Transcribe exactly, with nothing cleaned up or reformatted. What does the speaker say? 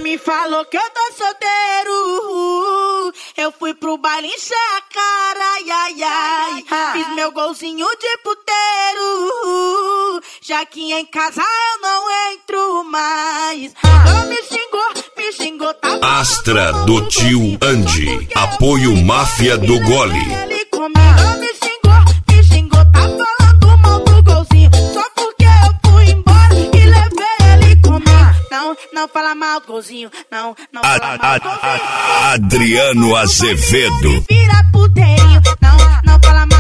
me falou que eu tô solteiro. Eu fui pro baile encher a cara, ai, ai, ai. Fiz meu golzinho de puteiro. Já que em casa eu não entro mais. Ela me xingou, me xingou, tá? Astra do tio Andy. Apoio Máfia do Gole. Ele comigo. Ela me xingou, me xingou, tá falando mal do golzinho. Só porque eu fui embora e levei ele comigo. Não, não fala mal do golzinho. Não, não fala mal do golzinho. Adriano Azevedo. Vira puteirinho. Não, não fala mal.